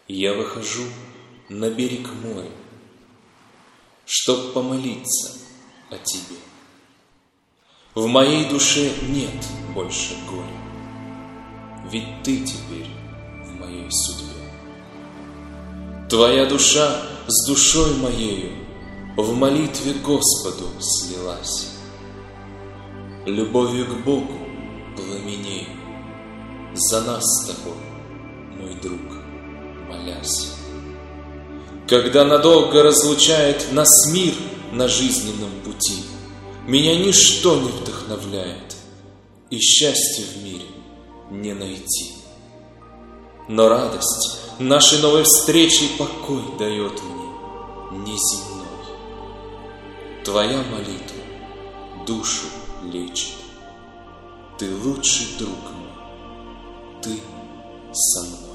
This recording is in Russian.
Я выхожу на берег моря, чтоб помолиться о тебе. В моей душе нет больше горя, ведь ты теперь в моей судьбе. Твоя душа с душой моею в молитве Господу слилась. Любовью к Богу пламенею, за нас с тобой, мой друг, молясь. Когда надолго разлучает нас мир на жизненном пути, меня ничто не вдохновляет, и счастья в мире не найти. Но радость нашей новой встречи покой дает мне неземной. Твоя молитва душу лечит. Ты лучший друг мой, ты со мной.